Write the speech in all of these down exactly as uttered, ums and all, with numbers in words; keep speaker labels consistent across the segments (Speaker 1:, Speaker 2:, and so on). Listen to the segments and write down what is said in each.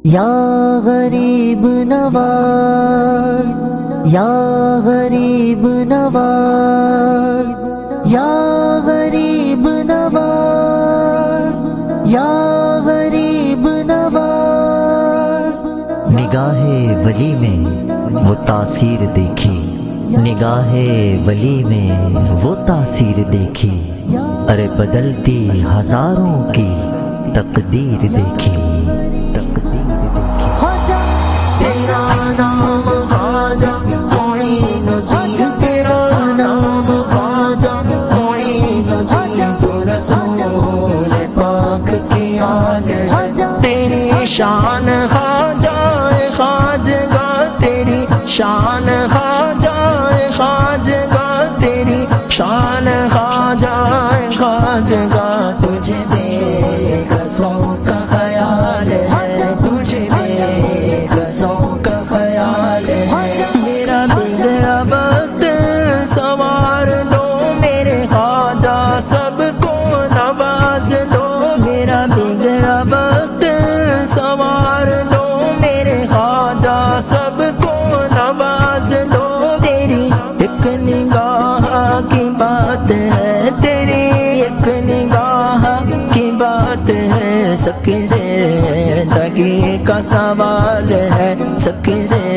Speaker 1: یا غریب نواز، یا غریب نواز، یا غریب نواز، یا غریب نواز۔ نگاہ ولی میں وہ تاثیر دیکھی، نگاہ ولی میں وہ تاثیر دیکھی، ارے بدلتی ہزاروں کی تقدیر دیکھی، تقدیر دیکھی۔
Speaker 2: خواجہ تیرا نام خواجہ معین الدین، تیرا نام خواجہ معین الدین، تو رسول پاک کی یاد ہے، تیری شان خواجہ خواجگاہ، تیری شان خواجہ خواجگاہ، تیری شان خواجہ خواجگاہ، تجھے بے قصوں کا خیال ہے، تجھے بے قصوں کا خیال ہے، میرا بگڑا وقت سوار دو میرے خواجہ، سب کو نواز دو، میرا بگڑا وقت سوار دو میرے خواجہ، سب کو نواز دو، تیری ایک نگاہ کی بات ہے، تیری ایک نگاہ کی بات ہے، سب کی زندگی کا سوال ہے، سب کی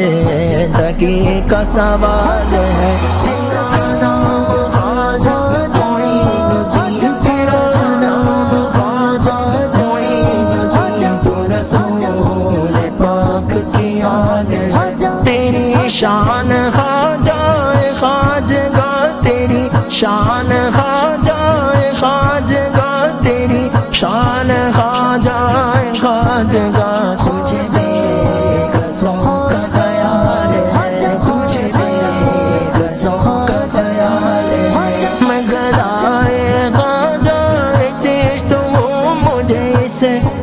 Speaker 2: زندگی کا سوال ہے۔ تیرا نام خواجہ معین الدین، تیرا نام خواجہ معین الدین، تو رسول پاک کی یاد ہے، تیری شان خواجہ خواجگاہ، تیری شان خواجہ خواجگاہ، تیری شان خواجہ خواجگاہ، تجھے بے قصوں کا خیال ہے، تجھے بے قصوں کا خیال ہے، میں گدائے خواجہ چشت ہوں، مجھے اس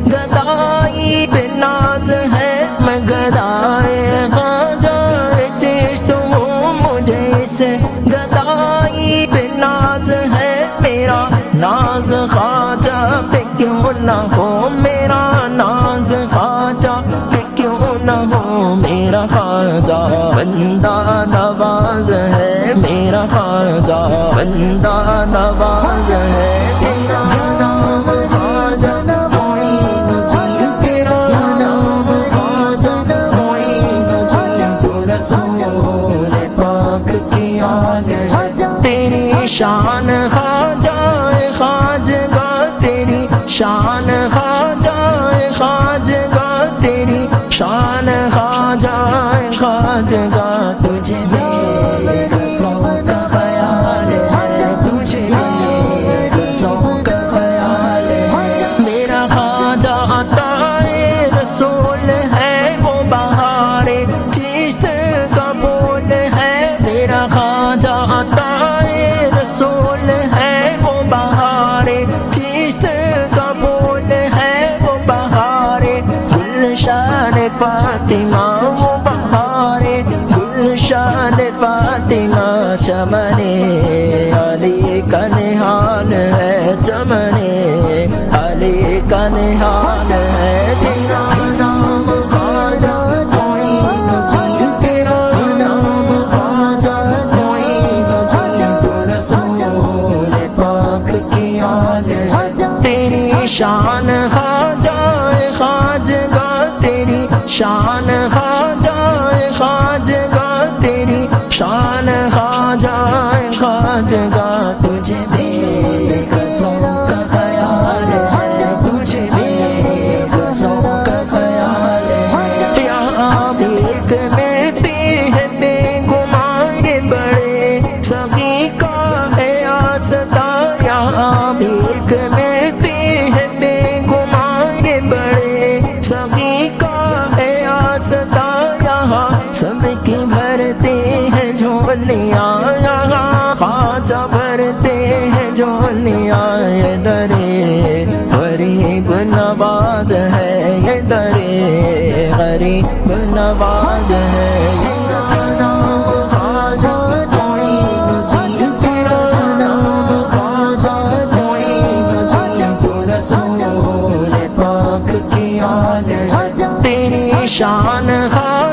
Speaker 2: گدائی پہ ناز ہے، میں گدائے خواجہ چشت ہوں، مجھے اس گدائی پہ ناز ہے، میرا ناز خواجہ پہ کیوں نہ ہو، میرا ناز خواجہ پہ کیوں نہ ہو، میرا خواجہ بندہ نواز ہے، میرا خواجہ بندہ نواز ہے۔ تیرا نام خواجہ معین الدین، تیرا نام خواجہ معین الدین، تو رسول پاک کی یاد ہے، تیری شان خواجہ خواجگاہ، تیری شان خواجہ خواجگاہ، تیری شان خواجہ خواجگاہ، تجھے بے قصوں کا خیال ہے، تجھے بے قصوں کا خیال ہے، میرا خواجہ عطائے رسول ہے، وہ بہار چشت کا پھول ہے، میرا خواجہ عطائے رسول ہے، وہ بہار چشت کا پھول ہے، وہ بہار گلشن فاطمہ، وہ بہار گلشن فاطمہ، چمن علی کا نہال ہے، چمن علی کا نہال ہے۔ تیرا نام خواجہ معین الدین، تیرا نام خواجہ معین الدین، تو رسول پاک کی یاد ہے، تیری شان خواجہ خواجگاہ، تیری شان خواجہ خواجگاہ، تیری شان خواجہ خواجگاہ، تجھے بے قصوں کا خیال ہے، تجھے بے قصوں کا خیال ہے، یہاں بھیک ملتی ہے بے گمان، یہ بڑے سبھی کا ہے آستا، یہاں بھیک ملتی ہے بے گمان، یہ بڑے سبھی کا ہے آستا، یہاں سب کی بھرتے ہیں جھولیاں، یہاں خواجہ بھرتے ہیں جھولیاں، یہ درے غریب نواز ہے، یہ درے غریب نواز ہے۔ تیرا نام خواجہ معین الدین، تیرا نام خواجہ معین الدین، تو رسول پاک کی یاد ہے، تیری شان